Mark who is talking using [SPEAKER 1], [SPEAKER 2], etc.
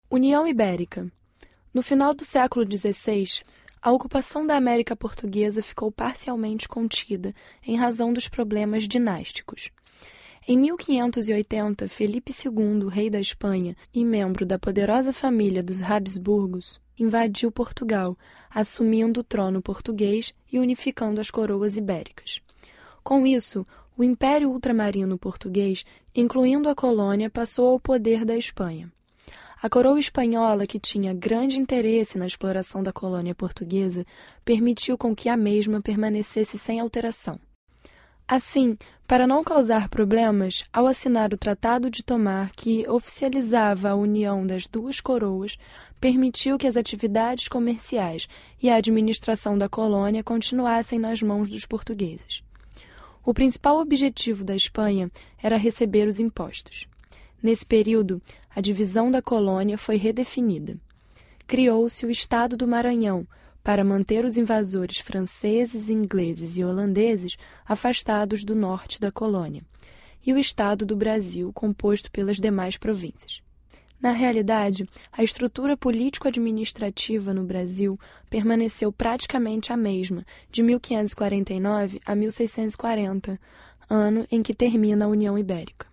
[SPEAKER 1] União Ibérica. No final do século XVI, a ocupação da América Portuguesa ficou parcialmente contida em razão dos problemas dinásticos. Em 1580, Felipe II, rei da Espanha e membro da poderosa família dos Habsburgos, invadiu Portugal, assumindo o trono português e unificando as coroas ibéricas. Com isso, o Império Ultramarino Português, incluindo a colônia, passou ao poder da Espanha. A coroa espanhola, que tinha grande interesse na exploração da colônia portuguesa, permitiu com que a mesma permanecesse sem alteração. Assim, para não causar problemas, ao assinar o Tratado de Tomar, que oficializava a união das duas coroas, permitiu que as atividades comerciais e a administração da colônia continuassem nas mãos dos portugueses. O principal objetivo da Espanha era receber os impostos. Nesse período, a divisão da colônia foi redefinida. Criou-se o Estado do Maranhão, para manter os invasores franceses, ingleses e holandeses afastados do norte da colônia, e o Estado do Brasil, composto pelas demais províncias. Na realidade, a estrutura político-administrativa no Brasil permaneceu praticamente a mesma, de 1549 a 1640, ano em que termina a União Ibérica.